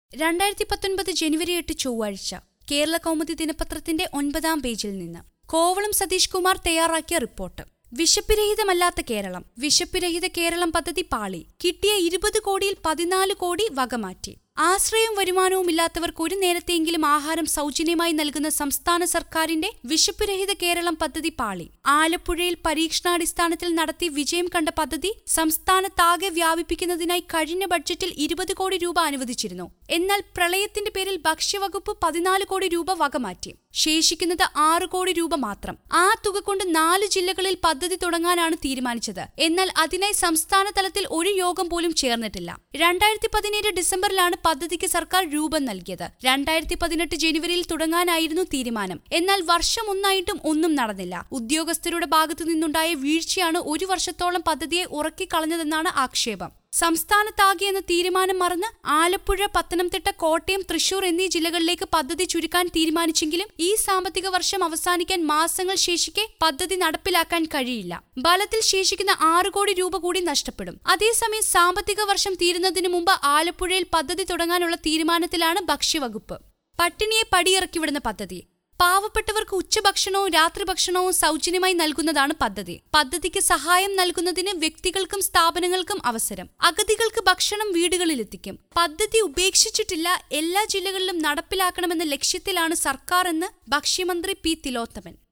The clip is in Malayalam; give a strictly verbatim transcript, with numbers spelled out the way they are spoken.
രണ്ടായിരത്തി പത്തൊൻപത് ജനുവരി എട്ട് ചൊവ്വാഴ്ച കേരള കൗമുദി ദിനപത്രത്തിന്റെ ഒൻപതാം പേജിൽ നിന്ന് കോവളം സതീഷ് കുമാർ തയ്യാറാക്കിയ റിപ്പോർട്ട്. വിശപ്പുരഹിതമല്ലാത്ത കേരളം. വിശപ്പുരഹിത കേരളം പദ്ധതി പാളി. കിട്ടിയ ഇരുപത് കോടിയിൽ പതിനാല് കോടി വകമാറ്റി. ആശ്രയവും വരുമാനവും ഇല്ലാത്തവർക്ക് ഒരു നേരത്തെയെങ്കിലും ആഹാരം സൗജന്യമായി നൽകുന്ന സംസ്ഥാന സർക്കാരിന്റെ വിശപ്പുരഹിത കേരളം പദ്ധതി പാളി. ആലപ്പുഴയിൽ പരീക്ഷണാടിസ്ഥാനത്തിൽ നടത്തി വിജയം കണ്ട പദ്ധതി സംസ്ഥാനത്താകെ വ്യാപിപ്പിക്കുന്നതിനായി കഴിഞ്ഞ ബഡ്ജറ്റിൽ ഇരുപത് കോടി രൂപ അനുവദിച്ചിരുന്നു. എന്നാൽ പ്രളയത്തിന്റെ പേരിൽ ഭക്ഷ്യവകുപ്പ് പതിനാല് കോടി രൂപ വകമാറ്റി. ശേഷിക്കുന്നത് ആറ് കോടി രൂപ മാത്രം. ആ തുക കൊണ്ട് നാല് ജില്ലകളിൽ പദ്ധതി തുടങ്ങാനാണ് തീരുമാനിച്ചത്. എന്നാൽ അതിനായി സംസ്ഥാന തലത്തിൽ ഒരു യോഗം പോലും ചേർന്നിട്ടില്ല. രണ്ടായിരത്തി പതിനേഴ് ഡിസംബറിലാണ് പദ്ധതിക്ക് സർക്കാർ രൂപം നൽകിയത്. രണ്ടായിരത്തി പതിനെട്ട് ജനുവരിയിൽ തുടങ്ങാനായിരുന്നു തീരുമാനം. എന്നാൽ വർഷം ഒന്നായിട്ടും ഒന്നും നടന്നില്ല. ഉദ്യോഗസ്ഥരുടെ ഭാഗത്തു നിന്നുണ്ടായ വീഴ്ചയാണ് ഒരു വർഷത്തോളം പദ്ധതിയെ ഉറക്കിക്കളഞ്ഞതെന്നാണ് ആക്ഷേപം. സംസ്ഥാനത്താകെ എന്ന തീരുമാനം മറന്ന് ആലപ്പുഴ, പത്തനംതിട്ട, കോട്ടയം, തൃശൂർ എന്നീ ജില്ലകളിലേക്ക് പദ്ധതി ചുരുക്കാൻ തീരുമാനിച്ചെങ്കിലും ഈ സാമ്പത്തിക വർഷം അവസാനിക്കാൻ മാസങ്ങൾ ശേഷിക്കെ പദ്ധതി നടപ്പിലാക്കാൻ കഴിയില്ല. ബലത്തിൽ ശേഷിക്കുന്ന ആറ് കോടി രൂപ കൂടി നഷ്ടപ്പെടും. അതേസമയം സാമ്പത്തിക വർഷം തീരുന്നതിന് മുമ്പ് ആലപ്പുഴയിൽ പദ്ധതി തുടങ്ങാനുള്ള തീരുമാനത്തിലാണ് ഭക്ഷ്യവകുപ്പ്. പട്ടിണിയെ പടിയിറക്കിവിടുന്ന പദ്ധതി. പാവപ്പെട്ടവർക്ക് ഉച്ചഭക്ഷണവും രാത്രി ഭക്ഷണവും സൗജന്യമായി നൽകുന്നതാണ് പദ്ധതി. പദ്ധതിക്ക് സഹായം നൽകുന്നതിന് വ്യക്തികൾക്കും സ്ഥാപനങ്ങൾക്കും അവസരം. അഗതികൾക്ക് ഭക്ഷണം വീടുകളിലെത്തിക്കും. പദ്ധതി ഉപേക്ഷിച്ചിട്ടില്ല. എല്ലാ ജില്ലകളിലും നടപ്പിലാക്കണമെന്ന ലക്ഷ്യത്തിലാണ് സർക്കാർ എന്ന് ഭക്ഷ്യമന്ത്രി പി തിലോത്തമൻ.